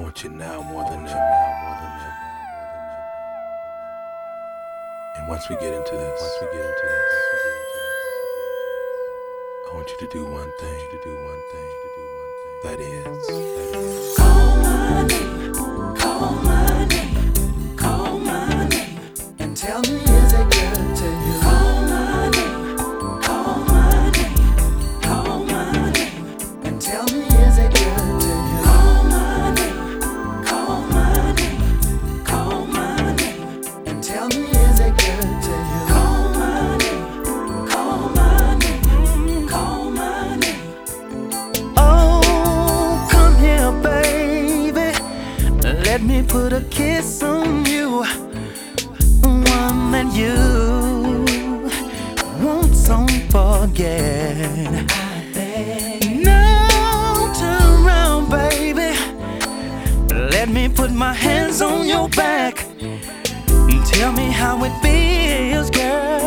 want you now more than ever. And once we get into this, I want you to do one thing. That is, call my name, call my name, call my name, and tell me is it good to you? Call my name, call my name, call my name, and tell me is it good to you? Call my name, call my name, call my name, and tell me is it good to you? Call my name, call my name, call my name. Oh, come here, baby. Let me put a kiss on you, one that you won't soon forget. Now turn around, baby. Let me put my hands on your back and tell me how it feels, girl.